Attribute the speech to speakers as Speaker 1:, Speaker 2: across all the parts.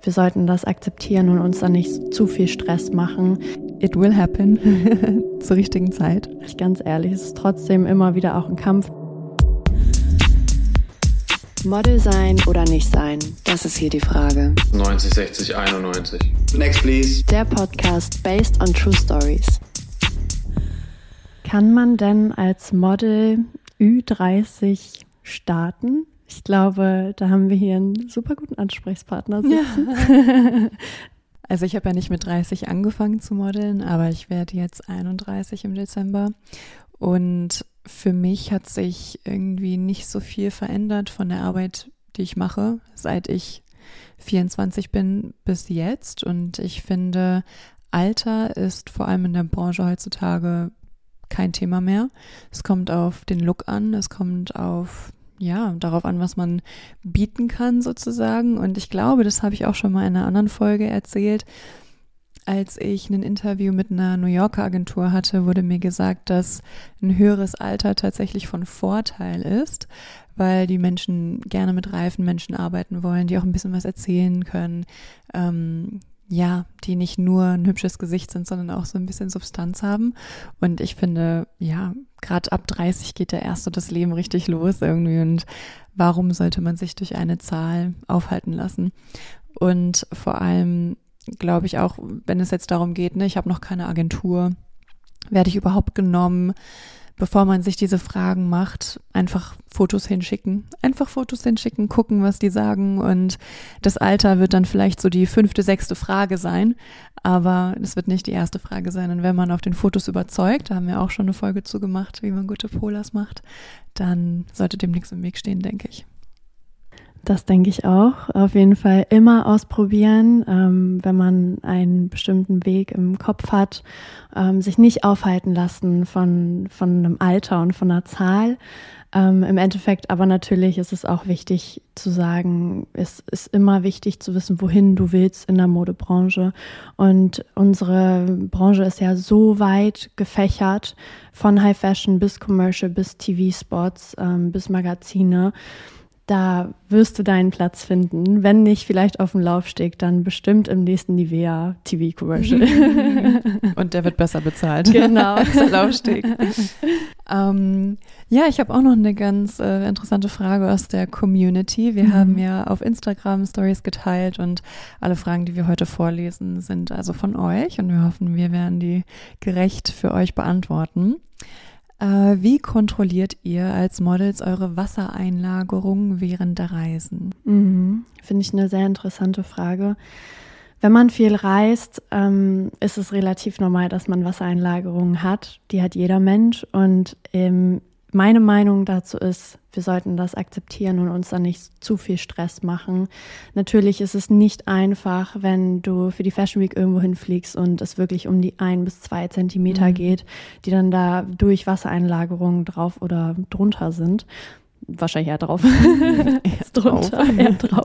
Speaker 1: wir sollten das akzeptieren und uns dann nicht zu viel Stress machen.
Speaker 2: It will happen zur richtigen Zeit.
Speaker 1: Ganz ehrlich, es ist trotzdem immer wieder auch ein Kampf.
Speaker 3: Model sein oder nicht sein, das ist hier die Frage.
Speaker 4: 90, 60, 91.
Speaker 5: Next, please.
Speaker 3: Der Podcast based on true stories.
Speaker 1: Kann man denn als Model Ü30 starten? Ich glaube, da haben wir hier einen super guten Ansprechpartner sitzen.
Speaker 2: Ja. Also ich habe ja nicht mit 30 angefangen zu modeln, aber ich werde jetzt 31 im Dezember. Und für mich hat sich irgendwie nicht so viel verändert von der Arbeit, die ich mache, seit ich 24 bin bis jetzt. Und ich finde, Alter ist vor allem in der Branche heutzutage kein Thema mehr. Es kommt auf den Look an, es kommt darauf an, was man bieten kann sozusagen. Und ich glaube, das habe ich auch schon mal in einer anderen Folge erzählt. Als ich ein Interview mit einer New Yorker Agentur hatte, wurde mir gesagt, dass ein höheres Alter tatsächlich von Vorteil ist, weil die Menschen gerne mit reifen Menschen arbeiten wollen, die auch ein bisschen was erzählen können, die nicht nur ein hübsches Gesicht sind, sondern auch so ein bisschen Substanz haben. Und ich finde, gerade ab 30 geht ja erst so das Leben richtig los irgendwie. Und warum sollte man sich durch eine Zahl aufhalten lassen? Und vor allem glaube ich auch, wenn es jetzt darum geht, ich habe noch keine Agentur, werde ich überhaupt genommen, bevor man sich diese Fragen macht, einfach Fotos hinschicken, gucken, was die sagen, und das Alter wird dann vielleicht so die 5., 6. Frage sein, aber es wird nicht die erste Frage sein. Und wenn man auf den Fotos überzeugt, da haben wir auch schon eine Folge zu gemacht, wie man gute Polars macht, dann sollte dem nichts im Weg stehen, denke ich.
Speaker 1: Das denke ich auch. Auf jeden Fall immer ausprobieren, wenn man einen bestimmten Weg im Kopf hat, sich nicht aufhalten lassen von einem Alter und von einer Zahl. Im Endeffekt aber natürlich ist es auch wichtig zu sagen, es ist immer wichtig zu wissen, wohin du willst in der Modebranche. Und unsere Branche ist ja so weit gefächert, von High Fashion bis Commercial, bis TV-Spots, bis Magazine. Da wirst du deinen Platz finden. Wenn nicht vielleicht auf dem Laufsteg, dann bestimmt im nächsten Nivea TV-Commercial.
Speaker 2: Und der wird besser bezahlt.
Speaker 1: Genau.
Speaker 2: Als der Laufsteg. Ich habe auch noch eine ganz interessante Frage aus der Community. Wir haben ja auf Instagram Stories geteilt und alle Fragen, die wir heute vorlesen, sind also von euch. Und wir hoffen, wir werden die gerecht für euch beantworten. Wie kontrolliert ihr als Models eure Wassereinlagerung während der Reisen?
Speaker 1: Finde ich eine sehr interessante Frage. Wenn man viel reist, ist es relativ normal, dass man Wassereinlagerungen hat. Die hat jeder Mensch. Und meine Meinung dazu ist, wir sollten das akzeptieren und uns dann nicht zu viel Stress machen. Natürlich ist es nicht einfach, wenn du für die Fashion Week irgendwo hinfliegst und es wirklich um die 1 bis 2 Zentimeter geht, die dann da durch Wassereinlagerungen drauf oder drunter sind. Wahrscheinlich eher drauf. Eher drauf.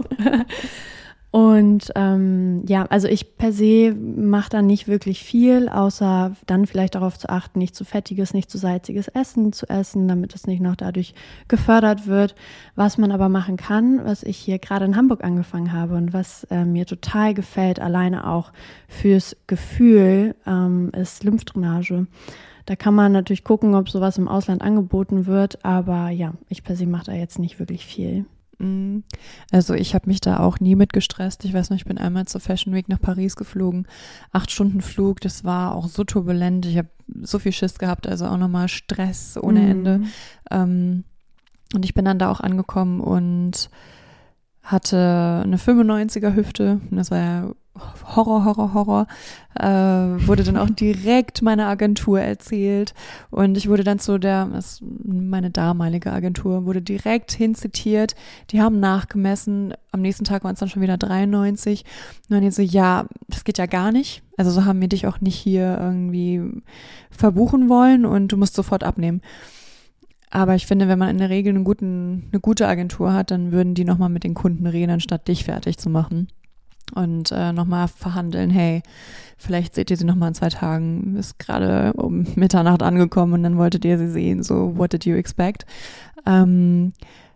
Speaker 1: Und also ich per se mache da nicht wirklich viel, außer dann vielleicht darauf zu achten, nicht zu fettiges, nicht zu salziges Essen zu essen, damit es nicht noch dadurch gefördert wird. Was man aber machen kann, was ich hier gerade in Hamburg angefangen habe und was mir total gefällt, alleine auch fürs Gefühl, ist Lymphdrainage. Da kann man natürlich gucken, ob sowas im Ausland angeboten wird, aber ich per se mache da jetzt nicht wirklich viel.
Speaker 2: Also ich habe mich da auch nie mit gestresst. Ich weiß noch, ich bin einmal zur Fashion Week nach Paris geflogen, 8 Stunden Flug, das war auch so turbulent. Ich habe so viel Schiss gehabt, also auch nochmal Stress ohne Ende. Und ich bin dann da auch angekommen und hatte eine 95er Hüfte. Und das war ja Horror. Wurde dann auch direkt meiner Agentur erzählt und ich wurde dann meine damalige Agentur, wurde direkt hinzitiert. Die haben nachgemessen, am nächsten Tag waren es dann schon wieder 93 und dann so, das geht ja gar nicht. Also so haben wir dich auch nicht hier irgendwie verbuchen wollen und du musst sofort abnehmen. Aber ich finde, wenn man in der Regel eine gute Agentur hat, dann würden die nochmal mit den Kunden reden, anstatt dich fertig zu machen. Und nochmal verhandeln, hey, vielleicht seht ihr sie nochmal in 2 Tagen, ist gerade um Mitternacht angekommen und dann wolltet ihr sie sehen, so what did you expect?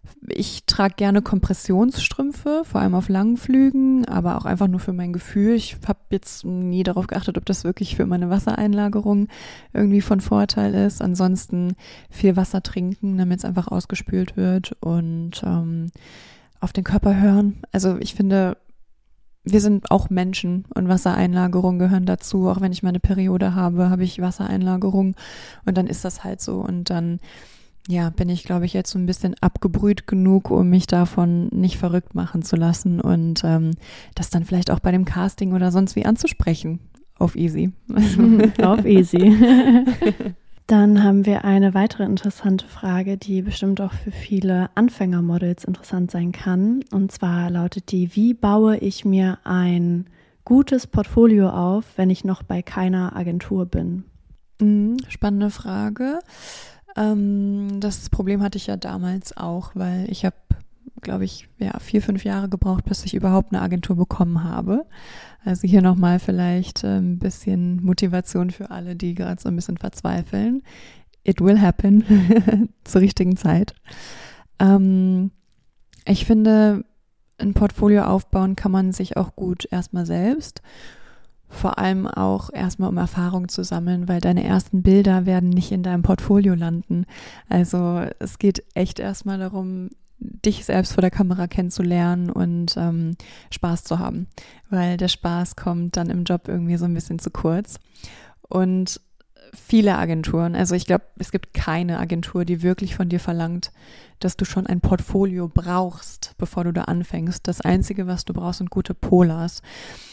Speaker 2: Ich trage gerne Kompressionsstrümpfe, vor allem auf langen Flügen, aber auch einfach nur für mein Gefühl. Ich habe jetzt nie darauf geachtet, ob das wirklich für meine Wassereinlagerung irgendwie von Vorteil ist. Ansonsten viel Wasser trinken, damit es einfach ausgespült wird und auf den Körper hören. Also ich finde, wir sind auch Menschen und Wassereinlagerungen gehören dazu. Auch wenn ich meine Periode habe ich Wassereinlagerungen und dann ist das halt so. Und dann bin ich, glaube ich, jetzt so ein bisschen abgebrüht genug, um mich davon nicht verrückt machen zu lassen und das dann vielleicht auch bei dem Casting oder sonst wie anzusprechen. Auf easy.
Speaker 1: Auf easy. Dann haben wir eine weitere interessante Frage, die bestimmt auch für viele Anfängermodels interessant sein kann. Und zwar lautet die: Wie baue ich mir ein gutes Portfolio auf, wenn ich noch bei keiner Agentur bin?
Speaker 2: Spannende Frage. Das Problem hatte ich ja damals auch, weil ich habe, glaube ich, 4-5 Jahre gebraucht, bis ich überhaupt eine Agentur bekommen habe. Also hier nochmal vielleicht ein bisschen Motivation für alle, die gerade so ein bisschen verzweifeln. It will happen zur richtigen Zeit. Ich finde, ein Portfolio aufbauen kann man sich auch gut erstmal selbst. Vor allem auch erstmal, um Erfahrung zu sammeln, weil deine ersten Bilder werden nicht in deinem Portfolio landen. Also es geht echt erstmal darum, dich selbst vor der Kamera kennenzulernen und Spaß zu haben, weil der Spaß kommt dann im Job irgendwie so ein bisschen zu kurz. Und viele Agenturen, also ich glaube, es gibt keine Agentur, die wirklich von dir verlangt, dass du schon ein Portfolio brauchst, bevor du da anfängst. Das Einzige, was du brauchst, sind gute Polars.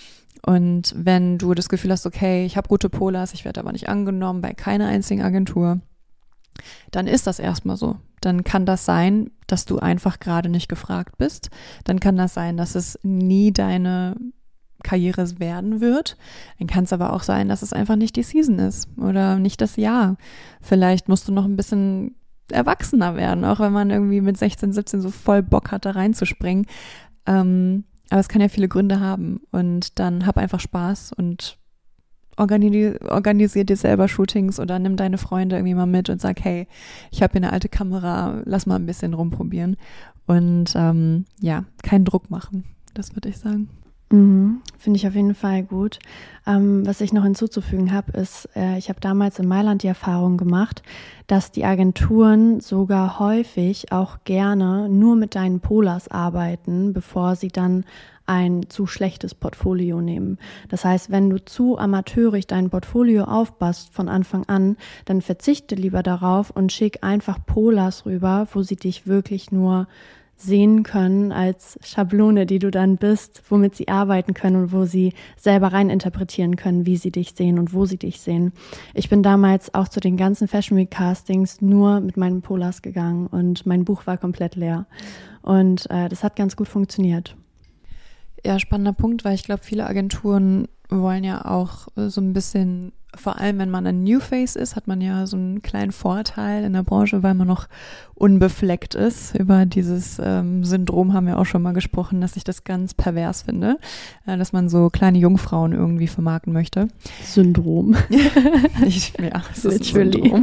Speaker 2: Und wenn du das Gefühl hast, okay, ich habe gute Polars, ich werde aber nicht angenommen bei keiner einzigen Agentur, dann ist das erstmal so. Dann kann das sein, dass du einfach gerade nicht gefragt bist. Dann kann das sein, dass es nie deine Karriere werden wird. Dann kann es aber auch sein, dass es einfach nicht die Season ist oder nicht das Jahr. Vielleicht musst du noch ein bisschen erwachsener werden, auch wenn man irgendwie mit 16, 17 so voll Bock hat, da reinzuspringen. Aber es kann ja viele Gründe haben und dann hab einfach Spaß und organisier dir selber Shootings oder nimm deine Freunde irgendwie mal mit und sag, hey, ich habe hier eine alte Kamera, lass mal ein bisschen rumprobieren und keinen Druck machen, das würde ich sagen.
Speaker 1: Finde ich auf jeden Fall gut. Was ich noch hinzuzufügen habe, ist, ich habe damals in Mailand die Erfahrung gemacht, dass die Agenturen sogar häufig auch gerne nur mit deinen Polars arbeiten, bevor sie dann ein zu schlechtes Portfolio nehmen. Das heißt, wenn du zu amateurig dein Portfolio aufbaust von Anfang an, dann verzichte lieber darauf und schick einfach Polars rüber, wo sie dich wirklich nur sehen können als Schablone, die du dann bist, womit sie arbeiten können und wo sie selber rein interpretieren können, wie sie dich sehen und wo sie dich sehen. Ich bin damals auch zu den ganzen Fashion Week Castings nur mit meinen Polars gegangen und mein Buch war komplett leer. Und das hat ganz gut funktioniert.
Speaker 2: Ja, spannender Punkt, weil ich glaube, viele Agenturen wollen ja auch so ein bisschen, vor allem wenn man ein New Face ist, hat man ja so einen kleinen Vorteil in der Branche, weil man noch unbefleckt ist. Über dieses Syndrom haben wir auch schon mal gesprochen, dass ich das ganz pervers finde, dass man so kleine Jungfrauen irgendwie vermarkten möchte.
Speaker 1: Syndrom.
Speaker 2: Es ist ein Syndrom.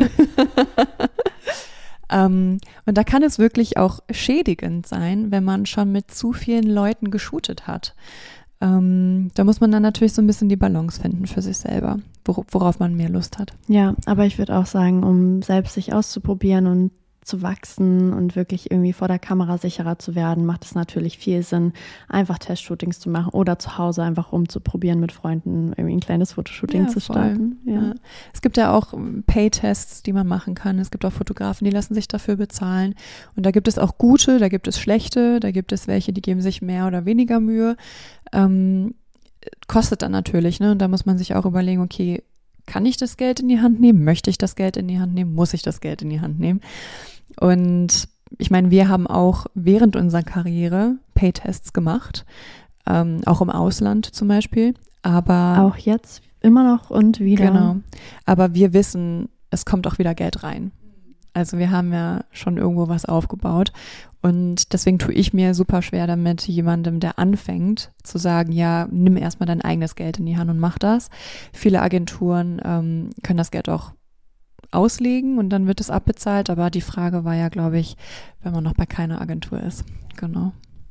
Speaker 2: Und da kann es wirklich auch schädigend sein, wenn man schon mit zu vielen Leuten geshootet hat. Da muss man dann natürlich so ein bisschen die Balance finden für sich selber, worauf man mehr Lust hat.
Speaker 1: Ja, aber ich würde auch sagen, um selbst sich auszuprobieren und zu wachsen und wirklich irgendwie vor der Kamera sicherer zu werden, macht es natürlich viel Sinn, einfach Testshootings zu machen oder zu Hause einfach rumzuprobieren mit Freunden, irgendwie ein kleines Fotoshooting zu starten.
Speaker 2: Ja. Es gibt ja auch Pay-Tests, die man machen kann. Es gibt auch Fotografen, die lassen sich dafür bezahlen. Und da gibt es auch gute, da gibt es schlechte, da gibt es welche, die geben sich mehr oder weniger Mühe. Kostet dann natürlich, ne? Und da muss man sich auch überlegen, okay, kann ich das Geld in die Hand nehmen? Möchte ich das Geld in die Hand nehmen? Muss ich das Geld in die Hand nehmen? Und ich meine, wir haben auch während unserer Karriere Pay-Tests gemacht, auch im Ausland zum Beispiel. Aber
Speaker 1: auch jetzt immer noch und wieder.
Speaker 2: Genau. Aber wir wissen, es kommt auch wieder Geld rein. Also wir haben ja schon irgendwo was aufgebaut und deswegen tue ich mir super schwer damit, jemandem, der anfängt, zu sagen, ja, nimm erstmal dein eigenes Geld in die Hand und mach das. Viele Agenturen können das Geld auch auslegen und dann wird es abbezahlt. Aber die Frage war ja, glaube ich, wenn man noch bei keiner Agentur ist. Genau.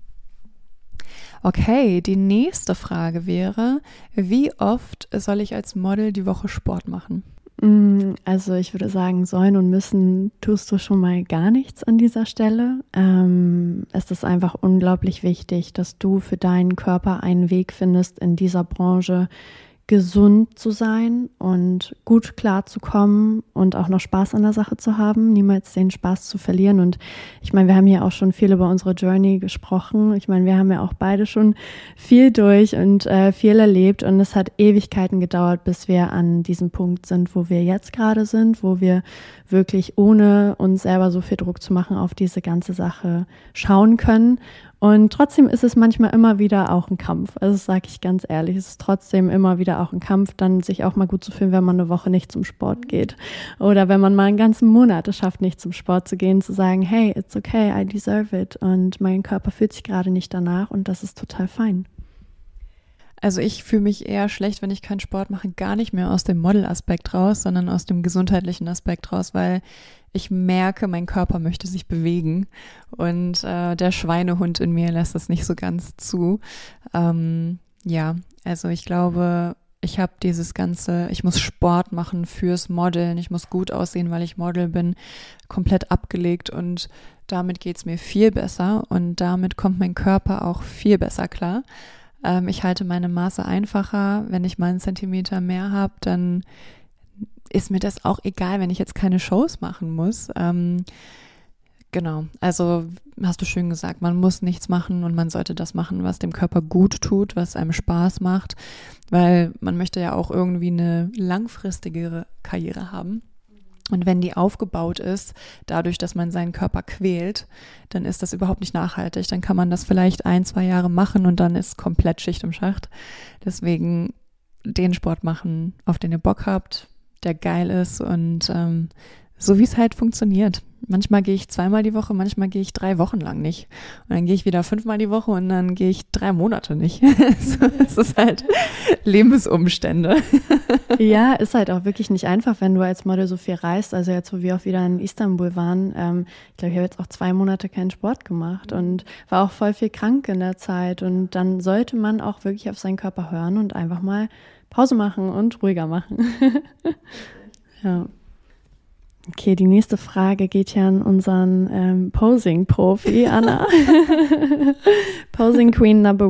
Speaker 2: Okay, die nächste Frage wäre, wie oft soll ich als Model die Woche Sport machen?
Speaker 1: Also ich würde sagen, sollen und müssen tust du schon mal gar nichts an dieser Stelle. Es ist einfach unglaublich wichtig, dass du für deinen Körper einen Weg findest, in dieser Branche gesund zu sein und gut klarzukommen und auch noch Spaß an der Sache zu haben, niemals den Spaß zu verlieren. Und ich meine, wir haben hier auch schon viel über unsere Journey gesprochen. Ich meine, wir haben ja auch beide schon viel durch und viel erlebt und es hat Ewigkeiten gedauert, bis wir an diesem Punkt sind, wo wir jetzt gerade sind, wo wir wirklich ohne uns selber so viel Druck zu machen auf diese ganze Sache schauen können. Und trotzdem ist es manchmal immer wieder auch ein Kampf. Also das sage ich ganz ehrlich, es ist trotzdem immer wieder auch ein Kampf, dann sich auch mal gut zu fühlen, wenn man eine Woche nicht zum Sport geht. Oder wenn man mal einen ganzen Monat es schafft, nicht zum Sport zu gehen, zu sagen, hey, it's okay, I deserve it. Und mein Körper fühlt sich gerade nicht danach und das ist total fein.
Speaker 2: Also ich fühle mich eher schlecht, wenn ich keinen Sport mache, gar nicht mehr aus dem Model-Aspekt raus, sondern aus dem gesundheitlichen Aspekt raus, weil ich merke, mein Körper möchte sich bewegen und der Schweinehund in mir lässt es nicht so ganz zu. Ja, also ich glaube, ich habe dieses ganze, ich muss Sport machen fürs Modeln, ich muss gut aussehen, weil ich Model bin, komplett abgelegt und damit geht's mir viel besser und damit kommt mein Körper auch viel besser klar. Ich halte meine Maße einfacher. Wenn ich mal einen Zentimeter mehr habe, dann ist mir das auch egal, wenn ich jetzt keine Shows machen muss. Genau, also hast du schön gesagt, man muss nichts machen und man sollte das machen, was dem Körper gut tut, was einem Spaß macht, weil man möchte ja auch irgendwie eine langfristigere Karriere haben. Und wenn die aufgebaut ist, dadurch, dass man seinen Körper quält, dann ist das überhaupt nicht nachhaltig. Dann kann man das vielleicht 1-2 Jahre machen und dann ist komplett Schicht im Schacht. Deswegen den Sport machen, auf den ihr Bock habt, der geil ist und so wie es halt funktioniert. Manchmal gehe ich 2-mal die Woche, manchmal gehe ich 3 Wochen lang nicht. Und dann gehe ich wieder 5-mal die Woche und dann gehe ich 3 Monate nicht. Es ist halt Lebensumstände.
Speaker 1: Ja, ist halt auch wirklich nicht einfach, wenn du als Model so viel reist. Also jetzt, wo wir auch wieder in Istanbul waren, ich glaube, ich habe jetzt auch 2 Monate keinen Sport gemacht und war auch voll viel krank in der Zeit. Und dann sollte man auch wirklich auf seinen Körper hören und einfach mal Pause machen und ruhiger machen. Ja. Okay, die nächste Frage geht ja an unseren Posing-Profi, Anna. Posing Queen Number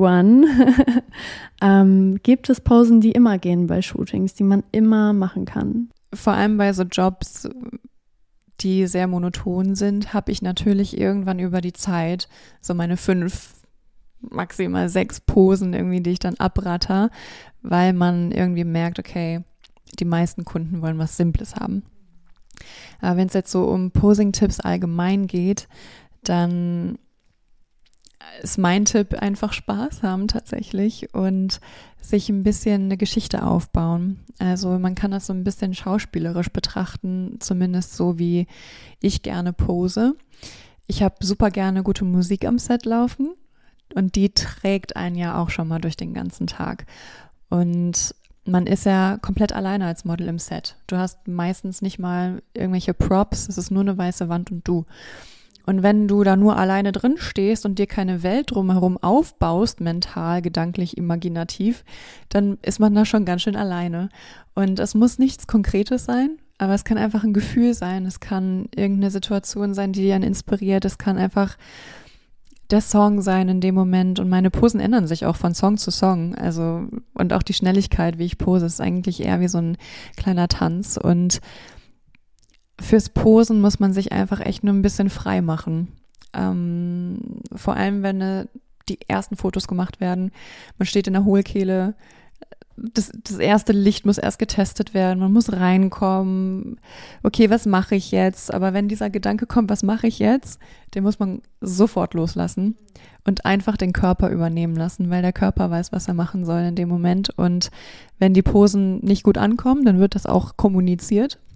Speaker 1: 1. Gibt es Posen, die immer gehen bei Shootings, die man immer machen kann?
Speaker 2: Vor allem bei so Jobs, die sehr monoton sind, habe ich natürlich irgendwann über die Zeit so meine 5, maximal 6 Posen irgendwie, die ich dann abratter, weil man irgendwie merkt, okay, die meisten Kunden wollen was Simples haben. Aber wenn es jetzt so um Posing-Tipps allgemein geht, dann ist mein Tipp einfach Spaß haben tatsächlich und sich ein bisschen eine Geschichte aufbauen. Also man kann das so ein bisschen schauspielerisch betrachten, zumindest so wie ich gerne pose. Ich habe super gerne gute Musik am Set laufen und die trägt einen ja auch schon mal durch den ganzen Tag. Und man ist ja komplett alleine als Model im Set. Du hast meistens nicht mal irgendwelche Props, es ist nur eine weiße Wand und du. Und wenn du da nur alleine drin stehst und dir keine Welt drumherum aufbaust, mental, gedanklich, imaginativ, dann ist man da schon ganz schön alleine. Und es muss nichts Konkretes sein, aber es kann einfach ein Gefühl sein, es kann irgendeine Situation sein, die dich inspiriert, es kann einfach der Song sein in dem Moment und meine Posen ändern sich auch von Song zu Song, also und auch die Schnelligkeit, wie ich pose, ist eigentlich eher wie so ein kleiner Tanz und fürs Posen muss man sich einfach echt nur ein bisschen frei machen, vor allem wenn die ersten Fotos gemacht werden, man steht in der Hohlkehle, das erste Licht muss erst getestet werden, man muss reinkommen, okay, was mache ich jetzt? Aber wenn dieser Gedanke kommt, was mache ich jetzt? Den muss man sofort loslassen und einfach den Körper übernehmen lassen, weil der Körper weiß, was er machen soll in dem Moment. Und wenn die Posen nicht gut ankommen, dann wird das auch kommuniziert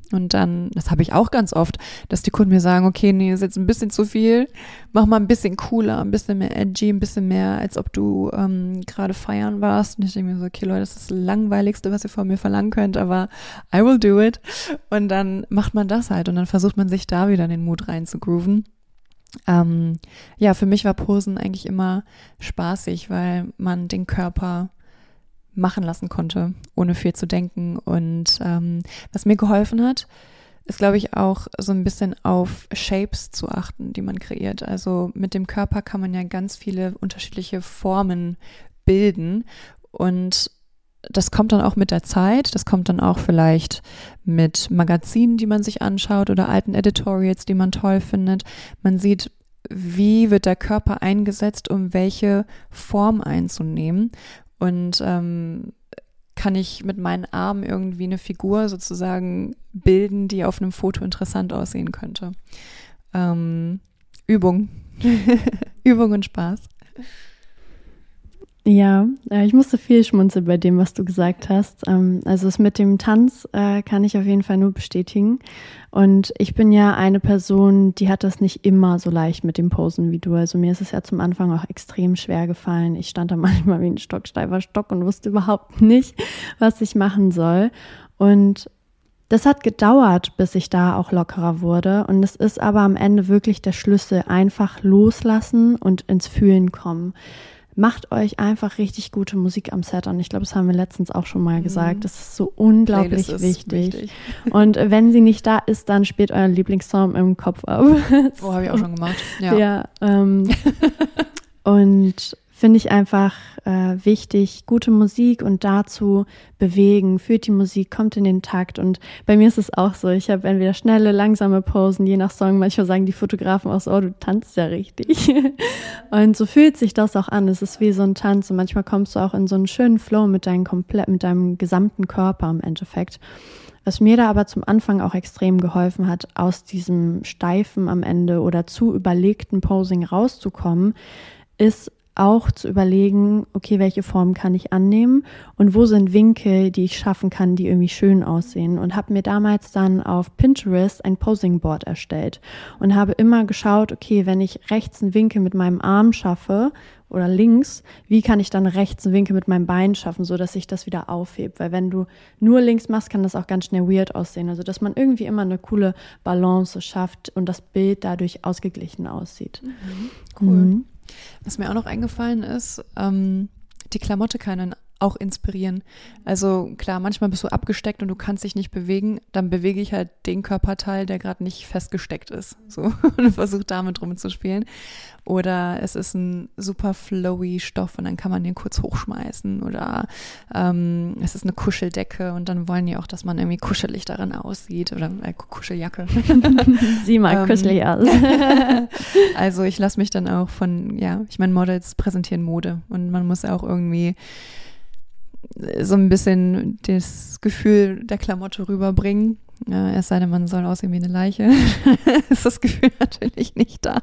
Speaker 2: Und dann, das habe ich auch ganz oft, dass die Kunden mir sagen, okay, nee, ist jetzt ein bisschen zu viel, mach mal ein bisschen cooler, ein bisschen mehr edgy, ein bisschen mehr, als ob du gerade feiern warst. Und ich denke mir so, okay, Leute, das ist das Langweiligste, was ihr von mir verlangen könnt, aber I will do it. Und dann macht man das halt und dann versucht man sich da wieder in den Mut rein zu grooven. Ja, für mich war Posen eigentlich immer spaßig, weil man den Körper machen lassen konnte, ohne viel zu denken. Und was mir geholfen hat, ist, glaube ich, auch so ein bisschen auf Shapes zu achten, die man kreiert. Also mit dem Körper kann man ja ganz viele unterschiedliche Formen bilden und das kommt dann auch mit der Zeit, das kommt dann auch vielleicht mit Magazinen, die man sich anschaut oder alten Editorials, die man toll findet. Man sieht, wie wird der Körper eingesetzt, um welche Form einzunehmen. Und kann ich mit meinen Armen irgendwie eine Figur sozusagen bilden, die auf einem Foto interessant aussehen könnte. Übung. Übung und Spaß.
Speaker 1: Ja, ich musste viel schmunzeln bei dem, was du gesagt hast. Also es mit dem Tanz kann ich auf jeden Fall nur bestätigen. Und ich bin ja eine Person, die hat das nicht immer so leicht mit dem Posen wie du. Also mir ist es ja zum Anfang auch extrem schwer gefallen. Ich stand da manchmal wie ein stocksteifer Stock und wusste überhaupt nicht, was ich machen soll. Und das hat gedauert, bis ich da auch lockerer wurde. Und es ist aber am Ende wirklich der Schlüssel. Einfach loslassen und ins Fühlen kommen. Macht euch einfach richtig gute Musik am Set an. Ich glaube, das haben wir letztens auch schon mal gesagt. Das ist so unglaublich wichtig. Und wenn sie nicht da ist, dann spielt euren Lieblingssong im Kopf ab.
Speaker 2: Oh, habe ich auch schon gemacht.
Speaker 1: Ja, und finde ich einfach wichtig, gute Musik und dazu bewegen, führt die Musik, kommt in den Takt und bei mir ist es auch so, ich habe entweder schnelle, langsame Posen, je nach Song, manchmal sagen die Fotografen auch so, oh, du tanzt ja richtig und so fühlt sich das auch an, es ist wie so ein Tanz und manchmal kommst du auch in so einen schönen Flow mit deinem gesamten Körper im Endeffekt. Was mir da aber zum Anfang auch extrem geholfen hat, aus diesem steifen am Ende oder zu überlegten Posing rauszukommen, ist auch zu überlegen, okay, welche Form kann ich annehmen und wo sind Winkel, die ich schaffen kann, die irgendwie schön aussehen und habe mir damals dann auf Pinterest ein Posing Board erstellt und habe immer geschaut, okay, wenn ich rechts einen Winkel mit meinem Arm schaffe oder links, wie kann ich dann rechts einen Winkel mit meinem Bein schaffen, so dass sich das wieder aufhebt, weil wenn du nur links machst, kann das auch ganz schnell weird aussehen, also dass man irgendwie immer eine coole Balance schafft und das Bild dadurch ausgeglichen aussieht.
Speaker 2: Cool. Was mir auch noch eingefallen ist, die Klamotte kann einen auch inspirieren. Also klar, manchmal bist du abgesteckt und du kannst dich nicht bewegen, dann bewege ich halt den Körperteil, der gerade nicht festgesteckt ist. So, und versuche damit rumzuspielen. Oder es ist ein super flowy Stoff und dann kann man den kurz hochschmeißen. Oder es ist eine Kuscheldecke und dann wollen die auch, dass man irgendwie kuschelig darin aussieht. Oder Kuscheljacke.
Speaker 1: Sieh mal kuschelig aus.
Speaker 2: Also ich lasse mich dann auch ich meine, Models präsentieren Mode und man muss auch irgendwie so ein bisschen das Gefühl der Klamotte rüberbringen. Ja, es sei denn, man soll aussehen wie eine Leiche. Ist das Gefühl natürlich nicht da.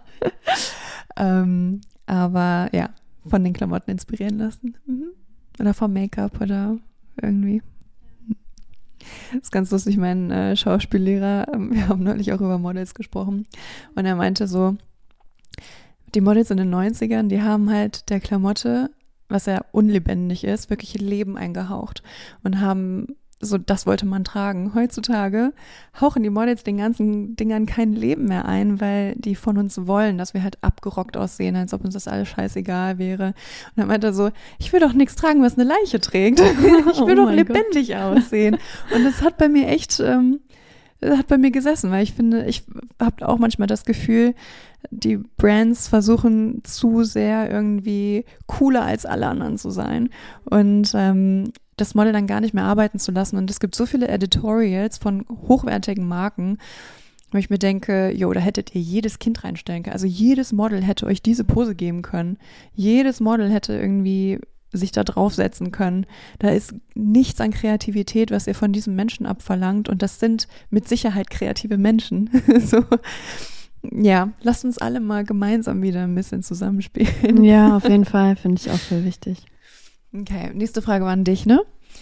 Speaker 2: Aber ja, von den Klamotten inspirieren lassen. Oder vom Make-up oder irgendwie. Das ist ganz lustig, mein Schauspiellehrer, wir haben neulich auch über Models gesprochen und er meinte so, die Models in den 90ern, die haben halt der Klamotte, was ja unlebendig ist, wirklich Leben eingehaucht und haben so, das wollte man tragen. Heutzutage hauchen die Models den ganzen Dingern kein Leben mehr ein, weil die von uns wollen, dass wir halt abgerockt aussehen, als ob uns das alles scheißegal wäre. Und dann meinte er so, ich will doch nichts tragen, was eine Leiche trägt. Ich will doch lebendig aussehen. Und das hat bei mir echt, hat bei mir gesessen, weil ich finde, ich habe auch manchmal das Gefühl, die Brands versuchen zu sehr irgendwie cooler als alle anderen zu sein und das Model dann gar nicht mehr arbeiten zu lassen. Und es gibt so viele Editorials von hochwertigen Marken, wo ich mir denke, da hättet ihr jedes Kind reinstellen können. Also jedes Model hätte euch diese Pose geben können. Jedes Model hätte irgendwie sich da draufsetzen können. Da ist nichts an Kreativität, was ihr von diesem Menschen abverlangt. Und das sind mit Sicherheit kreative Menschen. So. Ja, lasst uns alle mal gemeinsam wieder ein bisschen zusammenspielen.
Speaker 1: Ja, auf jeden Fall, finde ich auch sehr wichtig.
Speaker 2: Okay, nächste Frage war an dich, ne?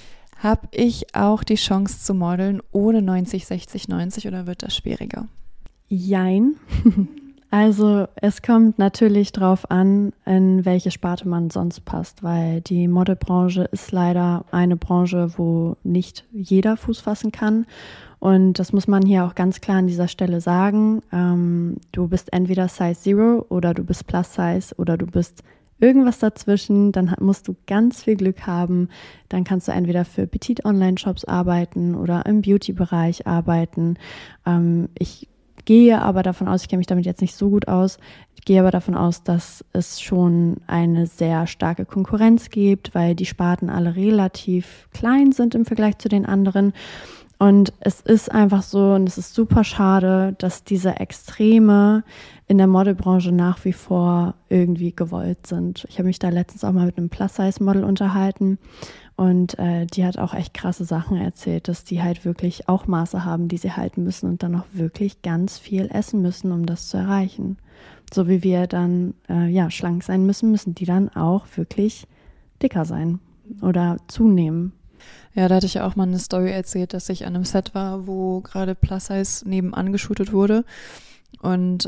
Speaker 2: Habe ich auch die Chance zu modeln ohne 90, 60, 90 oder wird das schwieriger?
Speaker 1: Jein. Also es kommt natürlich drauf an, in welche Sparte man sonst passt, weil die Modelbranche ist leider eine Branche, wo nicht jeder Fuß fassen kann. Und das muss man hier auch ganz klar an dieser Stelle sagen. Du bist entweder Size Zero oder du bist Plus Size oder du bist irgendwas dazwischen. Dann musst du ganz viel Glück haben. Dann kannst du entweder für Petit-Online-Shops arbeiten oder im Beauty-Bereich arbeiten. Ich gehe aber davon aus, ich kenne mich damit jetzt nicht so gut aus, ich gehe aber davon aus, dass es schon eine sehr starke Konkurrenz gibt, weil die Sparten alle relativ klein sind im Vergleich zu den anderen. Und es ist einfach so, und es ist super schade, dass diese Extreme in der Modelbranche nach wie vor irgendwie gewollt sind. Ich habe mich da letztens auch mal mit einem Plus-Size-Model unterhalten und die hat auch echt krasse Sachen erzählt, dass die halt wirklich auch Maße haben, die sie halten müssen und dann auch wirklich ganz viel essen müssen, um das zu erreichen. So wie wir dann schlank sein müssen, müssen die dann auch wirklich dicker sein oder zunehmen.
Speaker 2: Ja, da hatte ich ja auch mal eine Story erzählt, dass ich an einem Set war, wo gerade Plus-Size nebenan geshootet wurde und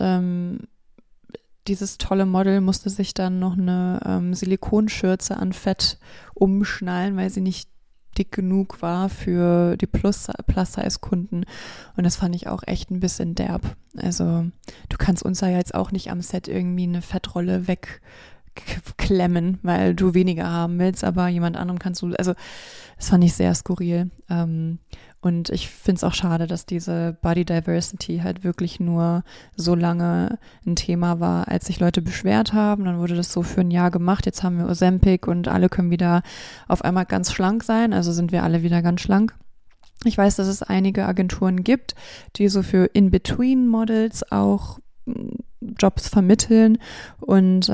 Speaker 2: dieses tolle Model musste sich dann noch eine Silikonschürze an Fett umschnallen, weil sie nicht dick genug war für die Plus-Size-Kunden. Und das fand ich auch echt ein bisschen derb. Also du kannst uns ja jetzt auch nicht am Set irgendwie eine Fettrolle wegklemmen, weil du weniger haben willst, aber jemand anderem kannst du, also das fand ich sehr skurril. Und ich finde es auch schade, dass diese Body Diversity halt wirklich nur so lange ein Thema war, als sich Leute beschwert haben. Dann wurde das so für ein Jahr gemacht. Jetzt haben wir Ozempic und alle können wieder auf einmal ganz schlank sein. Also sind wir alle wieder ganz schlank. Ich weiß, dass es einige Agenturen gibt, die so für In-Between-Models auch Jobs vermitteln. Und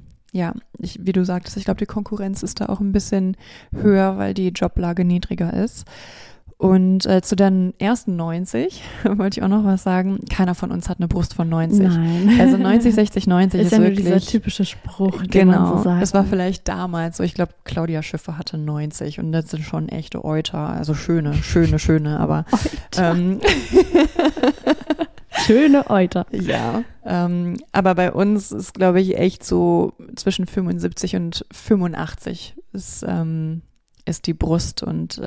Speaker 2: wie du sagtest, ich glaube, die Konkurrenz ist da auch ein bisschen höher, weil die Joblage niedriger ist. Und zu den ersten 90 wollte ich auch noch was sagen. Keiner von uns hat eine Brust von 90.
Speaker 1: Nein.
Speaker 2: Also 90, 60, 90 ist
Speaker 1: ja
Speaker 2: wirklich
Speaker 1: nur dieser typische Spruch, den
Speaker 2: genau,
Speaker 1: man so sagt.
Speaker 2: es war vielleicht damals so. Ich glaube, Claudia Schiffer hatte 90 und das sind schon echte Euter. Also schöne, aber
Speaker 1: schöne Euter.
Speaker 2: Ja, aber bei uns ist, glaube ich, echt so zwischen 75 und 85 ist die Brust und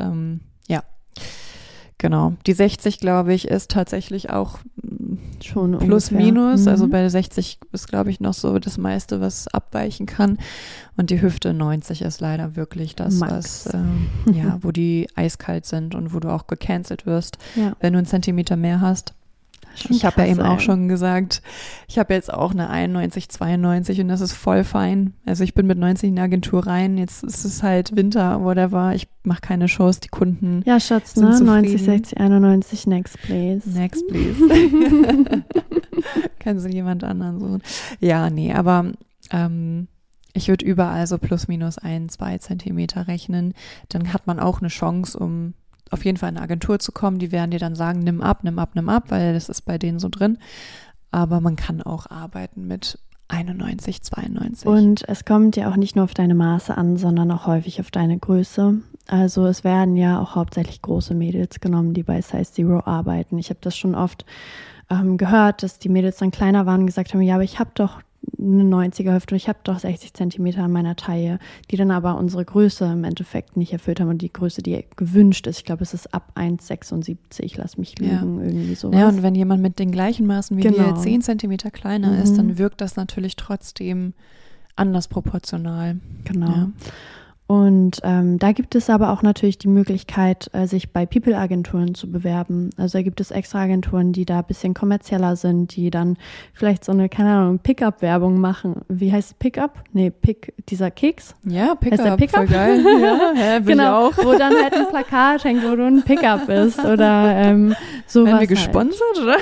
Speaker 2: genau. Die 60, glaube ich, ist tatsächlich auch
Speaker 1: schon
Speaker 2: plus
Speaker 1: ungefähr.
Speaker 2: minus. Also bei 60 ist, glaube ich, noch so das meiste, was abweichen kann. Und die Hüfte 90 ist leider wirklich das,
Speaker 1: Max.
Speaker 2: was, wo die eiskalt sind und wo du auch gecancelt wirst,
Speaker 1: Ja.
Speaker 2: wenn du einen Zentimeter mehr hast.
Speaker 1: Schon
Speaker 2: Ich habe ja
Speaker 1: krass,
Speaker 2: eben auch
Speaker 1: ey.
Speaker 2: schon gesagt, ich habe jetzt auch eine 91, 92 und das ist voll fein. Also ich bin mit 90 in die Agentur rein, jetzt ist es halt Winter, whatever. Ich mache keine Shows, die Kunden
Speaker 1: Ja, Schatz,
Speaker 2: sind
Speaker 1: ne?
Speaker 2: zufrieden.
Speaker 1: 90, 60, 91, next please.
Speaker 2: Next, please. Kannst du jemand anderen suchen? Ja, nee, aber ich würde überall so plus minus 1, 2 Zentimeter rechnen. Dann hat man auch eine Chance, um auf jeden Fall in eine Agentur zu kommen. Die werden dir dann sagen, nimm ab, weil das ist bei denen so drin. Aber man kann auch arbeiten mit 91, 92.
Speaker 1: Und es kommt ja auch nicht nur auf deine Maße an, sondern auch häufig auf deine Größe. Also es werden ja auch hauptsächlich große Mädels genommen, die bei Size Zero arbeiten. Ich habe das schon oft gehört, dass die Mädels dann kleiner waren und gesagt haben, ja, aber ich habe doch eine 90er Hüfte und ich habe doch 60 Zentimeter an meiner Taille, die dann aber unsere Größe im Endeffekt nicht erfüllt haben und die Größe, die gewünscht ist. Ich glaube, es ist ab 1,76, lass mich lügen, irgendwie sowas.
Speaker 2: Ja, und wenn jemand mit den gleichen Maßen wie
Speaker 1: Genau.
Speaker 2: dir 10 Zentimeter kleiner ist, dann wirkt das natürlich trotzdem anders proportional.
Speaker 1: Genau.
Speaker 2: Ja.
Speaker 1: Und da gibt es aber auch natürlich die Möglichkeit, sich bei People-Agenturen zu bewerben. Also da gibt es extra Agenturen, die da ein bisschen kommerzieller sind, die dann vielleicht so eine, keine Ahnung, Pickup-Werbung machen. Wie heißt es? Pickup? Nee, dieser Keks.
Speaker 2: Ja,
Speaker 1: Heißt der
Speaker 2: Pickup,
Speaker 1: Pickup?
Speaker 2: voll geil. Ja, will
Speaker 1: Genau,
Speaker 2: ich auch.
Speaker 1: wo dann halt ein Plakat hängt, wo du ein Pickup bist oder sowas.
Speaker 2: Werden wir
Speaker 1: halt.
Speaker 2: gesponsert, oder?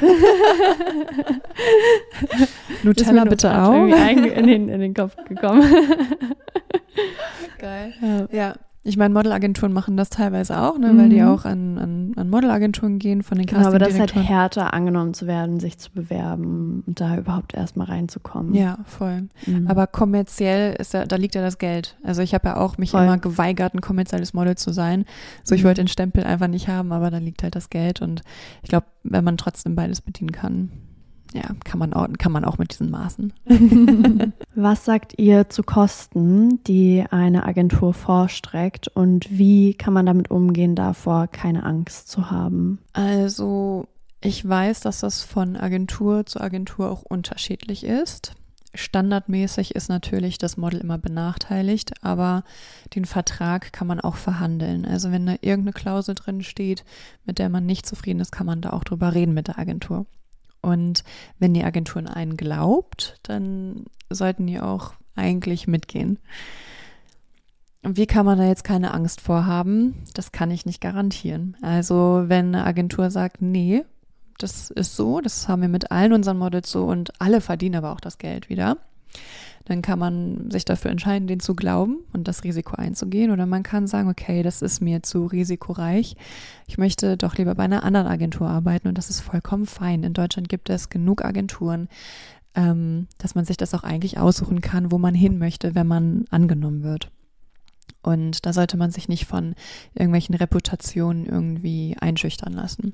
Speaker 1: Ist
Speaker 2: Nutella
Speaker 1: mir nur
Speaker 2: bitte
Speaker 1: grad
Speaker 2: auch.
Speaker 1: irgendwie in den Kopf gekommen.
Speaker 2: Geil.
Speaker 1: Ja.
Speaker 2: Ja, Ich meine, Modelagenturen machen das teilweise auch, ne, weil die auch an Modelagenturen gehen von den
Speaker 1: Genau, aber das ist halt
Speaker 2: Castingdirektoren.
Speaker 1: härter angenommen zu werden, sich zu bewerben und da überhaupt erstmal reinzukommen.
Speaker 2: Ja, voll. Aber kommerziell da liegt ja das Geld. Also ich habe ja auch mich
Speaker 1: Voll.
Speaker 2: immer geweigert, ein kommerzielles Model zu sein. So, ich wollte den Stempel einfach nicht haben, aber da liegt halt das Geld. Und ich glaube, wenn man trotzdem beides bedienen kann, ja, kann man auch mit diesen Maßen.
Speaker 1: Was sagt ihr zu Kosten, die eine Agentur vorstreckt und wie kann man damit umgehen, davor keine Angst zu haben?
Speaker 2: Also ich weiß, dass das von Agentur zu Agentur auch unterschiedlich ist. Standardmäßig ist natürlich das Model immer benachteiligt, aber den Vertrag kann man auch verhandeln. Also wenn da irgendeine Klausel drin steht, mit der man nicht zufrieden ist, kann man da auch drüber reden mit der Agentur. Und wenn die Agentur an einen glaubt, dann sollten die auch eigentlich mitgehen. Und wie kann man da jetzt keine Angst vor haben? Das kann ich nicht garantieren. Also wenn eine Agentur sagt, nee, das ist so, das haben wir mit allen unseren Models so und alle verdienen aber auch das Geld wieder, dann kann man sich dafür entscheiden, denen zu glauben und das Risiko einzugehen. Oder man kann sagen, okay, das ist mir zu risikoreich. Ich möchte doch lieber bei einer anderen Agentur arbeiten und das ist vollkommen fein. In Deutschland gibt es genug Agenturen, dass man sich das auch eigentlich aussuchen kann, wo man hin möchte, wenn man angenommen wird. Und da sollte man sich nicht von irgendwelchen Reputationen irgendwie einschüchtern lassen.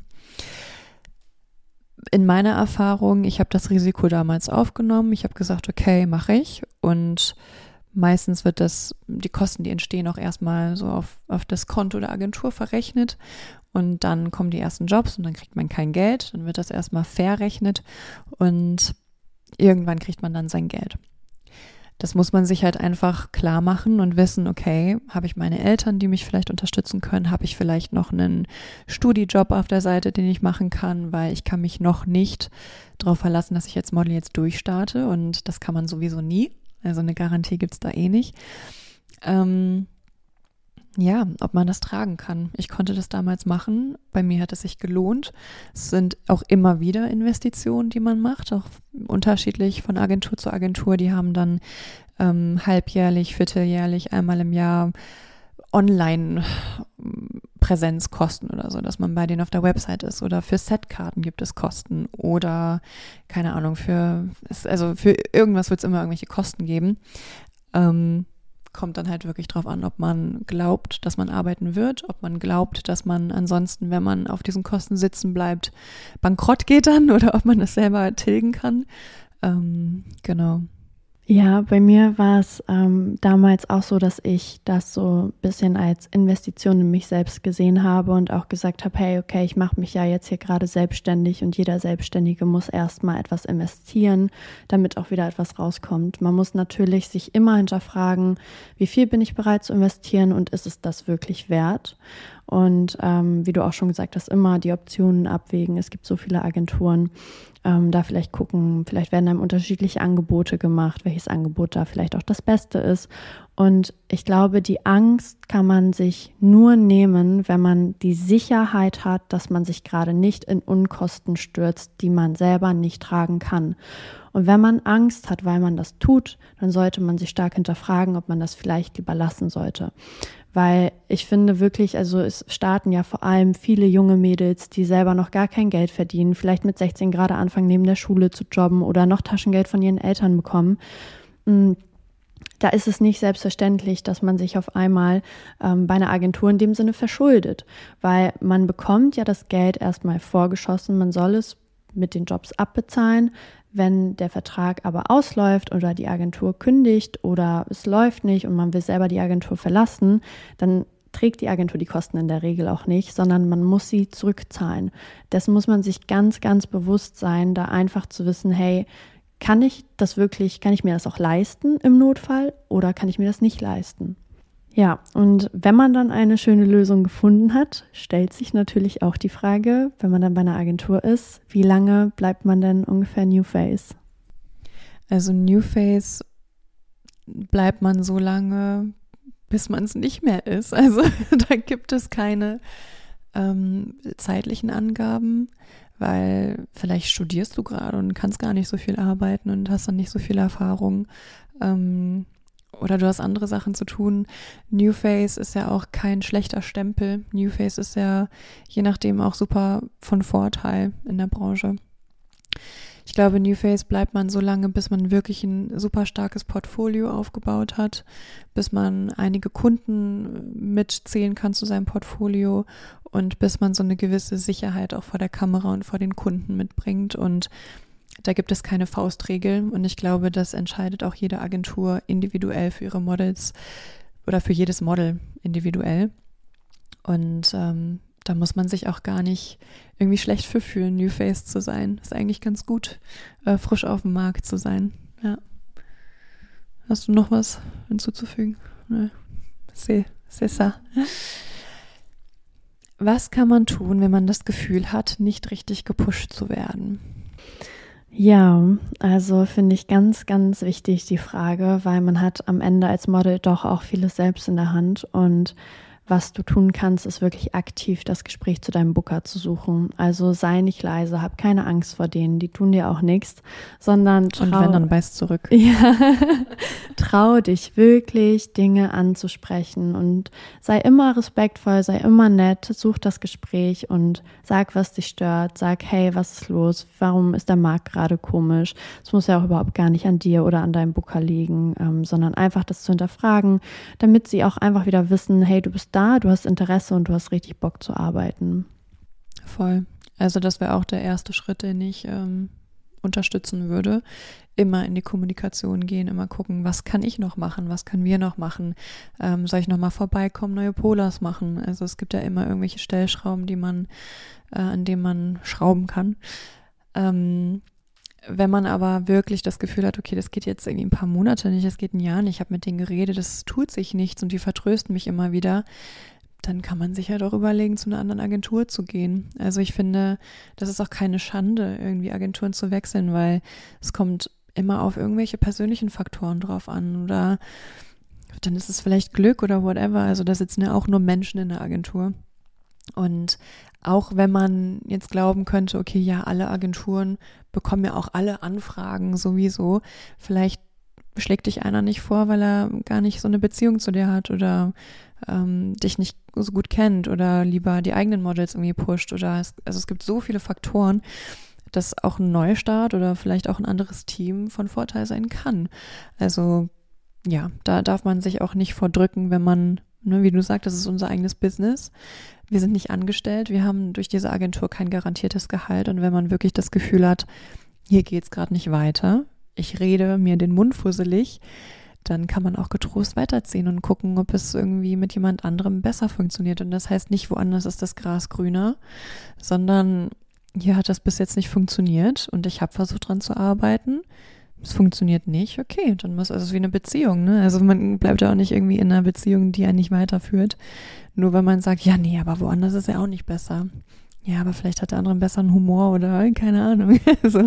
Speaker 2: In meiner Erfahrung, ich habe das Risiko damals aufgenommen. Ich habe gesagt, okay, mache ich. Und meistens wird die Kosten, die entstehen, auch erstmal so auf das Konto der Agentur verrechnet. Und dann kommen die ersten Jobs und dann kriegt man kein Geld. Dann wird das erstmal verrechnet und irgendwann kriegt man dann sein Geld. Das muss man sich halt einfach klar machen und wissen, okay, habe ich meine Eltern, die mich vielleicht unterstützen können? Habe ich vielleicht noch einen Studijob auf der Seite, den ich machen kann? Weil ich kann mich noch nicht darauf verlassen, dass ich jetzt Model jetzt durchstarte und das kann man sowieso nie. Also eine Garantie gibt es da eh nicht. Ja, ob man das tragen kann. Ich konnte das damals machen. Bei mir hat es sich gelohnt. Es sind auch immer wieder Investitionen, die man macht, auch unterschiedlich von Agentur zu Agentur. Die haben dann halbjährlich, vierteljährlich, einmal im Jahr Online-Präsenzkosten oder so, dass man bei denen auf der Website ist. Oder für Setkarten gibt es Kosten. Oder, keine Ahnung, für irgendwas wird es immer irgendwelche Kosten geben. Kommt dann halt wirklich drauf an, ob man glaubt, dass man arbeiten wird, ob man glaubt, dass man ansonsten, wenn man auf diesen Kosten sitzen bleibt, bankrott geht dann oder ob man das selber tilgen kann. Genau.
Speaker 1: Ja, bei mir war es damals auch so, dass ich das so ein bisschen als Investition in mich selbst gesehen habe und auch gesagt habe, hey, okay, ich mache mich ja jetzt hier gerade selbstständig und jeder Selbstständige muss erstmal etwas investieren, damit auch wieder etwas rauskommt. Man muss natürlich sich immer hinterfragen, wie viel bin ich bereit zu investieren und ist es das wirklich wert? Und wie du auch schon gesagt hast, immer die Optionen abwägen. Es gibt so viele Agenturen, da vielleicht gucken, vielleicht werden einem unterschiedliche Angebote gemacht, welches Angebot da vielleicht auch das Beste ist. Und ich glaube, die Angst kann man sich nur nehmen, wenn man die Sicherheit hat, dass man sich gerade nicht in Unkosten stürzt, die man selber nicht tragen kann. Und wenn man Angst hat, weil man das tut, dann sollte man sich stark hinterfragen, ob man das vielleicht lieber lassen sollte. Weil ich finde wirklich, also es starten ja vor allem viele junge Mädels, die selber noch gar kein Geld verdienen, vielleicht mit 16 gerade anfangen, neben der Schule zu jobben oder noch Taschengeld von ihren Eltern bekommen. Da ist es nicht selbstverständlich, dass man sich auf einmal bei einer Agentur in dem Sinne verschuldet, weil man bekommt ja das Geld erstmal vorgeschossen, man soll es mit den Jobs abbezahlen. Wenn der Vertrag aber ausläuft oder die Agentur kündigt oder es läuft nicht und man will selber die Agentur verlassen, dann trägt die Agentur die Kosten in der Regel auch nicht, sondern man muss sie zurückzahlen. Dessen muss man sich ganz, ganz bewusst sein, da einfach zu wissen, hey, kann ich mir das auch leisten im Notfall oder kann ich mir das nicht leisten? Ja, und wenn man dann eine schöne Lösung gefunden hat, stellt sich natürlich auch die Frage, wenn man dann bei einer Agentur ist, wie lange bleibt man denn ungefähr New Face?
Speaker 2: Also New Face bleibt man so lange, bis man es nicht mehr ist. Also da gibt es keine zeitlichen Angaben, weil vielleicht studierst du gerade und kannst gar nicht so viel arbeiten und hast dann nicht so viel Erfahrung. oder du hast andere Sachen zu tun. New Face ist ja auch kein schlechter Stempel. New Face ist ja je nachdem auch super von Vorteil in der Branche. Ich glaube, New Face bleibt man so lange, bis man wirklich ein super starkes Portfolio aufgebaut hat, bis man einige Kunden mitzählen kann zu seinem Portfolio und bis man so eine gewisse Sicherheit auch vor der Kamera und vor den Kunden mitbringt. Und da gibt es keine Faustregel. Und ich glaube, das entscheidet auch jede Agentur individuell für ihre Models oder für jedes Model individuell. Und da muss man sich auch gar nicht irgendwie schlecht für fühlen, New Face zu sein. Ist eigentlich ganz gut, frisch auf dem Markt zu sein. Ja. Hast du noch was hinzuzufügen? Ne. C'est ça. Was kann man tun, wenn man das Gefühl hat, nicht richtig gepusht zu werden?
Speaker 1: Ja, also finde ich ganz, ganz wichtig die Frage, weil man hat am Ende als Model doch auch vieles selbst in der Hand und was du tun kannst, ist wirklich aktiv das Gespräch zu deinem Booker zu suchen. Also sei nicht leise, hab keine Angst vor denen, die tun dir auch nichts, sondern
Speaker 2: und wenn, dann beiß zurück.
Speaker 1: Ja, trau dich wirklich, Dinge anzusprechen und sei immer respektvoll, sei immer nett, such das Gespräch und sag, was dich stört, sag, hey, was ist los, warum ist der Markt gerade komisch? Es muss ja auch überhaupt gar nicht an dir oder an deinem Booker liegen, sondern einfach das zu hinterfragen, damit sie auch einfach wieder wissen, hey, du bist da, du hast Interesse und du hast richtig Bock zu arbeiten.
Speaker 2: Voll. Also das wäre auch der erste Schritt, den ich unterstützen würde. Immer in die Kommunikation gehen, immer gucken, was kann ich noch machen, was können wir noch machen, soll ich nochmal vorbeikommen, neue Polars machen. Also es gibt ja immer irgendwelche Stellschrauben, an denen man schrauben kann. Wenn man aber wirklich das Gefühl hat, okay, das geht jetzt irgendwie ein paar Monate nicht, das geht ein Jahr nicht, ich habe mit denen geredet, das tut sich nichts und die vertrösten mich immer wieder, dann kann man sich halt auch überlegen, zu einer anderen Agentur zu gehen. Also ich finde, das ist auch keine Schande, irgendwie Agenturen zu wechseln, weil es kommt immer auf irgendwelche persönlichen Faktoren drauf an oder dann ist es vielleicht Glück oder whatever. Also da sitzen ja auch nur Menschen in der Agentur. Und auch wenn man jetzt glauben könnte, okay, ja, alle Agenturen bekommen ja auch alle Anfragen sowieso, vielleicht schlägt dich einer nicht vor, weil er gar nicht so eine Beziehung zu dir hat oder dich nicht so gut kennt oder lieber die eigenen Models irgendwie pusht oder es gibt so viele Faktoren, dass auch ein Neustart oder vielleicht auch ein anderes Team von Vorteil sein kann. Also ja, da darf man sich auch nicht vordrücken, wenn man, ne, wie du sagst, das ist unser eigenes Business. Wir sind nicht angestellt, wir haben durch diese Agentur kein garantiertes Gehalt und wenn man wirklich das Gefühl hat, hier geht's gerade nicht weiter, ich rede mir den Mund fusselig, dann kann man auch getrost weiterziehen und gucken, ob es irgendwie mit jemand anderem besser funktioniert. Und das heißt nicht, woanders ist das Gras grüner, sondern hier hat das bis jetzt nicht funktioniert und ich habe versucht dran zu arbeiten. Es funktioniert nicht, okay, dann muss, also es ist wie eine Beziehung, ne? Also man bleibt ja auch nicht irgendwie in einer Beziehung, die einen nicht weiterführt, nur weil man sagt, ja, nee, aber woanders ist ja auch nicht besser. Ja, aber vielleicht hat der andere einen besseren Humor oder keine Ahnung. Also,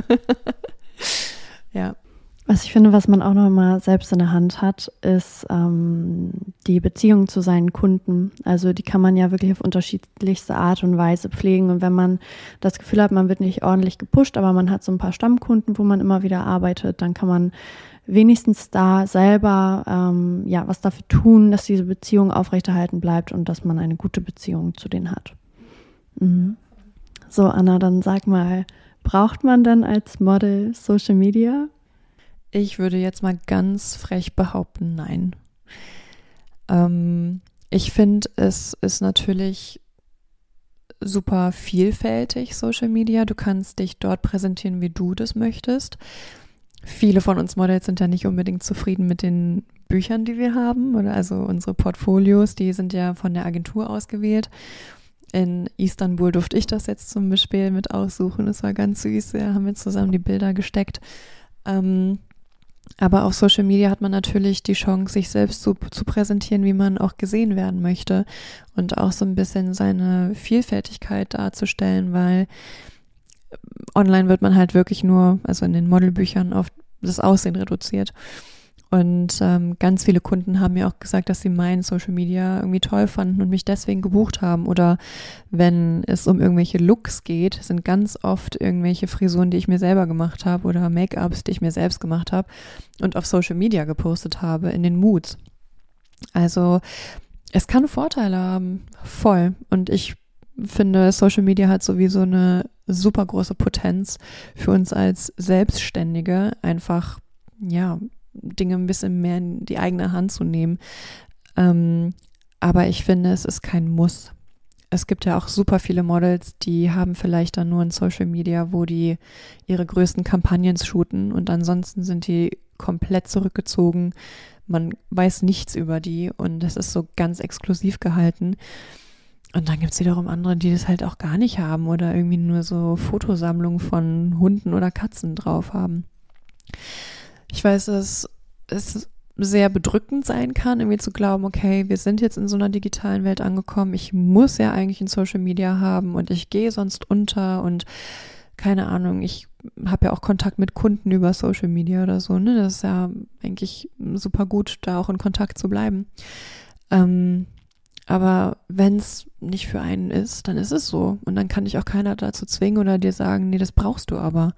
Speaker 2: ja.
Speaker 1: Was ich finde, was man auch noch mal selbst in der Hand hat, ist die Beziehung zu seinen Kunden. Also die kann man ja wirklich auf unterschiedlichste Art und Weise pflegen. Und wenn man das Gefühl hat, man wird nicht ordentlich gepusht, aber man hat so ein paar Stammkunden, wo man immer wieder arbeitet, dann kann man wenigstens da selber was dafür tun, dass diese Beziehung aufrechterhalten bleibt und dass man eine gute Beziehung zu denen hat. Mhm. So, Anna, dann sag mal, braucht man denn als Model Social Media?
Speaker 2: Ich würde jetzt mal ganz frech behaupten, nein. Ich finde, es ist natürlich super vielfältig, Social Media. Du kannst dich dort präsentieren, wie du das möchtest. Viele von uns Models sind ja nicht unbedingt zufrieden mit den Büchern, die wir haben, oder also unsere Portfolios, die sind ja von der Agentur ausgewählt. In Istanbul durfte ich das jetzt zum Beispiel mit aussuchen. Das war ganz süß, ja, haben wir zusammen die Bilder gesteckt. Aber auf Social Media hat man natürlich die Chance, sich selbst zu präsentieren, wie man auch gesehen werden möchte und auch so ein bisschen seine Vielfältigkeit darzustellen, weil online wird man halt wirklich nur, also in den Modelbüchern, auf das Aussehen reduziert. Und ganz viele Kunden haben mir auch gesagt, dass sie mein Social Media irgendwie toll fanden und mich deswegen gebucht haben. Oder wenn es um irgendwelche Looks geht, sind ganz oft irgendwelche Frisuren, die ich mir selber gemacht habe oder Make-ups, die ich mir selbst gemacht habe und auf Social Media gepostet habe, in den Moods. Also es kann Vorteile haben, voll. Und ich finde, Social Media hat sowieso eine super große Potenz für uns als Selbstständige, einfach, ja, Dinge ein bisschen mehr in die eigene Hand zu nehmen. Aber ich finde, es ist kein Muss. Es gibt ja auch super viele Models, die haben vielleicht dann nur ein Social Media, wo die ihre größten Kampagnen shooten und ansonsten sind die komplett zurückgezogen. Man weiß nichts über die und das ist so ganz exklusiv gehalten. Und dann gibt es wiederum andere, die das halt auch gar nicht haben oder irgendwie nur so Fotosammlungen von Hunden oder Katzen drauf haben. Ich weiß, dass es sehr bedrückend sein kann, irgendwie zu glauben, okay, wir sind jetzt in so einer digitalen Welt angekommen, ich muss ja eigentlich ein Social Media haben und ich gehe sonst unter und keine Ahnung, ich habe ja auch Kontakt mit Kunden über Social Media oder so, ne? Das ist ja eigentlich super gut, da auch in Kontakt zu bleiben. Aber wenn es nicht für einen ist, dann ist es so und dann kann dich auch keiner dazu zwingen oder dir sagen, nee, das brauchst du aber.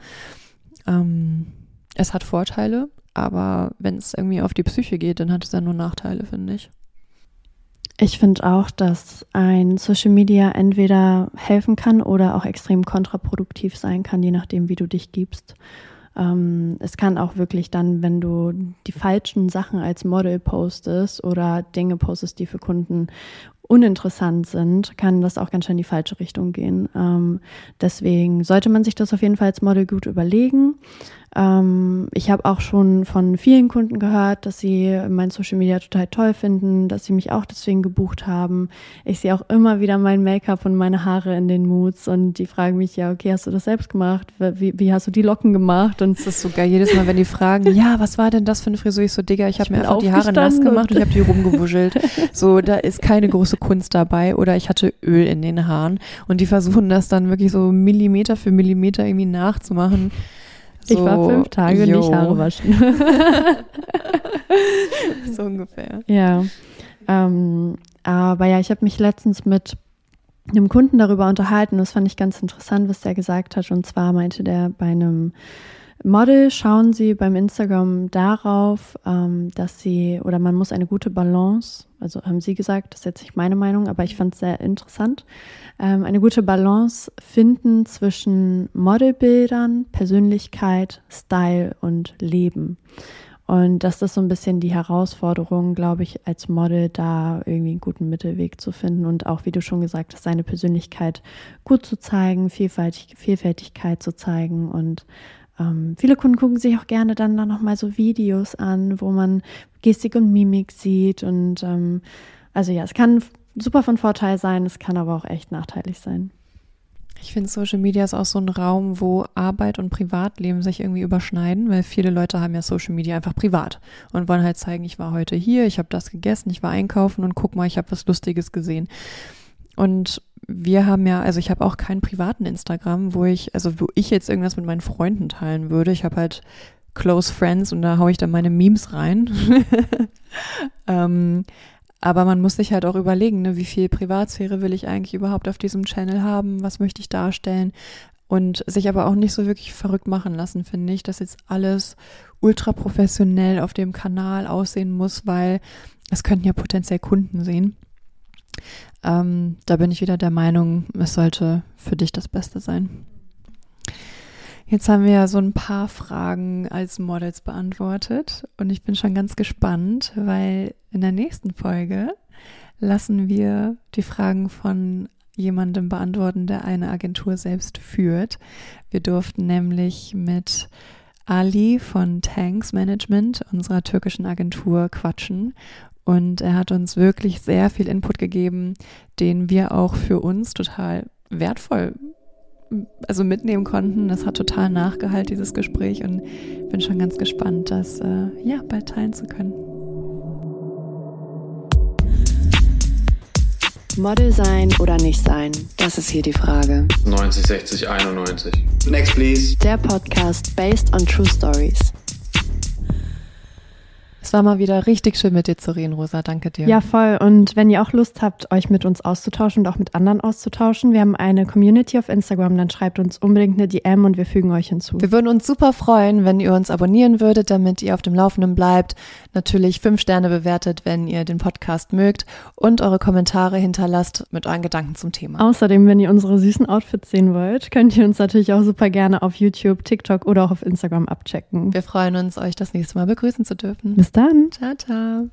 Speaker 2: Es hat Vorteile, aber wenn es irgendwie auf die Psyche geht, dann hat es ja nur Nachteile, finde ich.
Speaker 1: Ich finde auch, dass ein Social Media entweder helfen kann oder auch extrem kontraproduktiv sein kann, je nachdem, wie du dich gibst. Es kann auch wirklich dann, wenn du die falschen Sachen als Model postest oder Dinge postest, die für Kunden uninteressant sind, kann das auch ganz schön in die falsche Richtung gehen. Deswegen sollte man sich das auf jeden Fall als Model gut überlegen. Ich habe auch schon von vielen Kunden gehört, dass sie mein Social Media total toll finden, dass sie mich auch deswegen gebucht haben. Ich sehe auch immer wieder mein Make-up und meine Haare in den Moods und die fragen mich, ja, okay, hast du das selbst gemacht? Wie hast du die Locken gemacht? Und
Speaker 2: das ist so geil, jedes Mal, wenn die fragen, ja, was war denn das für eine Frisur? Ich so, Digga, ich habe mir einfach die Haare nass gemacht und ich habe die rumgewuschelt. So, da ist keine große Kunst dabei oder ich hatte Öl in den Haaren und die versuchen das dann wirklich so Millimeter für Millimeter irgendwie nachzumachen. So,
Speaker 1: ich war 5 Tage nicht Haare waschen.
Speaker 2: So ungefähr.
Speaker 1: Ja, aber ja, ich habe mich letztens mit einem Kunden darüber unterhalten. Das fand ich ganz interessant, was der gesagt hat. Und zwar meinte der, bei einem Model schauen sie beim Instagram darauf, dass sie, oder man muss eine gute Balance, also haben sie gesagt, das ist jetzt nicht meine Meinung, aber ich fand es sehr interessant, eine gute Balance finden zwischen Modelbildern, Persönlichkeit, Style und Leben. Und das ist so ein bisschen die Herausforderung, glaube ich, als Model da irgendwie einen guten Mittelweg zu finden und auch, wie du schon gesagt hast, seine Persönlichkeit gut zu zeigen, Vielfältigkeit zu zeigen und viele Kunden gucken sich auch gerne dann nochmal so Videos an, wo man Gestik und Mimik sieht und also ja, es kann super von Vorteil sein, es kann aber auch echt nachteilig sein.
Speaker 2: Ich finde, Social Media ist auch so ein Raum, wo Arbeit und Privatleben sich irgendwie überschneiden, weil viele Leute haben ja Social Media einfach privat und wollen halt zeigen, ich war heute hier, ich habe das gegessen, ich war einkaufen und guck mal, ich habe was Lustiges gesehen. Und wir haben ja, also ich habe auch keinen privaten Instagram, wo ich jetzt irgendwas mit meinen Freunden teilen würde. Ich habe halt Close Friends und da haue ich dann meine Memes rein. Aber man muss sich halt auch überlegen, ne, wie viel Privatsphäre will ich eigentlich überhaupt auf diesem Channel haben, was möchte ich darstellen und sich aber auch nicht so wirklich verrückt machen lassen, finde ich, dass jetzt alles ultra professionell auf dem Kanal aussehen muss, weil es könnten ja potenziell Kunden sehen. Da bin ich wieder der Meinung, es sollte für dich das Beste sein. Jetzt haben wir ja so ein paar Fragen als Models beantwortet und ich bin schon ganz gespannt, weil in der nächsten Folge lassen wir die Fragen von jemandem beantworten, der eine Agentur selbst führt. Wir durften nämlich mit Ali von Tanks Management, unserer türkischen Agentur, quatschen. Und er hat uns wirklich sehr viel Input gegeben, den wir auch für uns total wertvoll mitnehmen konnten. Das hat total Nachgehalt, dieses Gespräch. Und bin schon ganz gespannt, das bald teilen zu können.
Speaker 3: Model sein oder nicht sein? Das ist hier die Frage.
Speaker 4: 90, 60, 91.
Speaker 5: Next, please.
Speaker 3: Der Podcast based on true stories.
Speaker 2: Es war mal wieder richtig schön mit dir zu reden, Rosa. Danke dir.
Speaker 1: Ja, voll. Und wenn ihr auch Lust habt, euch mit uns auszutauschen und auch mit anderen auszutauschen, wir haben eine Community auf Instagram, dann schreibt uns unbedingt eine DM und wir fügen euch hinzu.
Speaker 2: Wir würden uns super freuen, wenn ihr uns abonnieren würdet, damit ihr auf dem Laufenden bleibt. Natürlich 5 Sterne bewertet, wenn ihr den Podcast mögt und eure Kommentare hinterlasst mit euren Gedanken zum Thema.
Speaker 1: Außerdem, wenn ihr unsere süßen Outfits sehen wollt, könnt ihr uns natürlich auch super gerne auf YouTube, TikTok oder auch auf Instagram abchecken.
Speaker 2: Wir freuen uns, euch das nächste Mal begrüßen zu dürfen.
Speaker 1: Bis dann.
Speaker 2: Ciao, ciao.